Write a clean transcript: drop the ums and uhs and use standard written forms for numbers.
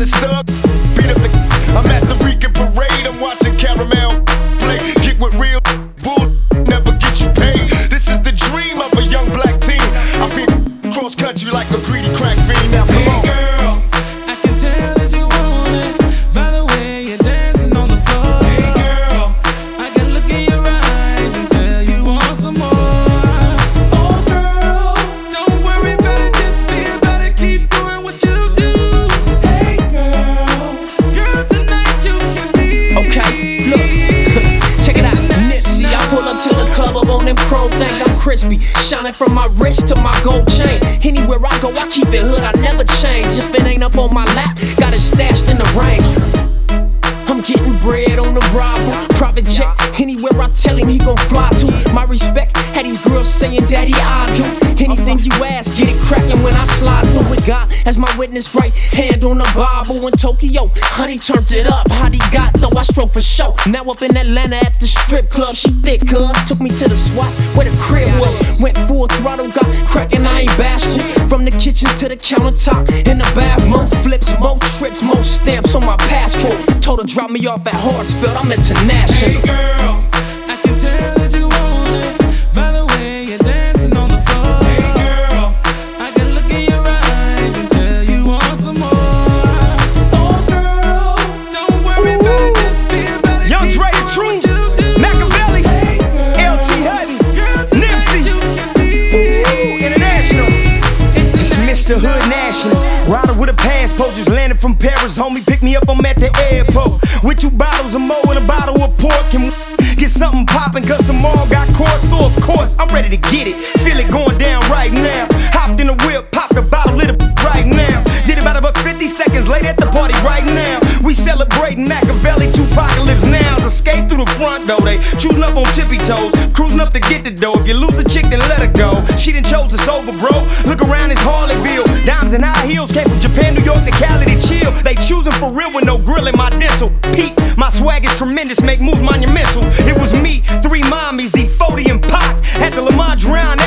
this thug, beat up the. I'm at the Rican parade, I'm watching Caramel play. Get with real bull, never get you paid. This is the dream of a young black teen. I feel cross country like a greedy crack fiend. Now come on. Girl, I can tell that you want it by the way you're dancing on the floor. Hey girl, I can look in your eyes and tell you want some more. Oh girl, don't worry about it, just feel about it, keep doing what you do. Hey girl, tonight you can be. Okay, look, check it out. Nipsey, I pull up to the club up on them pro things. I'm crispy, shining from my wrist to my gold chain. Anywhere I go, I keep it hood, I never change. If it ain't up on my lap, got it stashed in the rain. I'm getting bread on the rival, private jet. Anywhere I tell him, he gon' fly to. My respect, had these girls saying, Daddy, I do anything you ask, get it crackin' when I slide through with God as my witness, right hand on the Bible. In Tokyo, honey turned it up, how he got though, I stroke for show. Now up in Atlanta at the strip club, she thick, cuz took me to the spots where the crib was. Went full throttle, got crackin', I ain't bashful. From the kitchen to the countertop, in the bathroom, flips, more trips, more stamps on my passport. Told her drop me off at Hartsfield, I'm international. Hey girl, I can tell that you want it by the way you're dancing on the floor. Hey girl, I can look in your eyes and tell you want some more. Oh girl, don't worry about it, just feel about it. Young Dre, the Truth, Machiavelli, LT Hutton, Nipsey, International. It's Mr. Hood National. Rider with a passport, just landed from Paris. Homie, pick me up, I'm at the airport. With 2 bottles of Mo and a bottle of pork. And get something poppin', cause tomorrow got course. So of course, I'm ready to get it. Feel it going down right now. Hopped in the whip, popped a bottle, lit it right now. Did about 50 seconds later at the party right now. We celebrating Machiavelli, 2Pacalypse now. Escape through the front door, they choosing up on tippy toes. Cruising up to get the dough. If you lose a chick, then let her go. She done chose it's over, bro. Look around, it's Harleyville. Diamonds and high heels came from Japan, New York to Cali to chill. They choosing for real with no grill in my dental. Peak, my swag is tremendous, make moves monumental. It was me, 3 mommies, E40 and Pac. At the Lamont Drown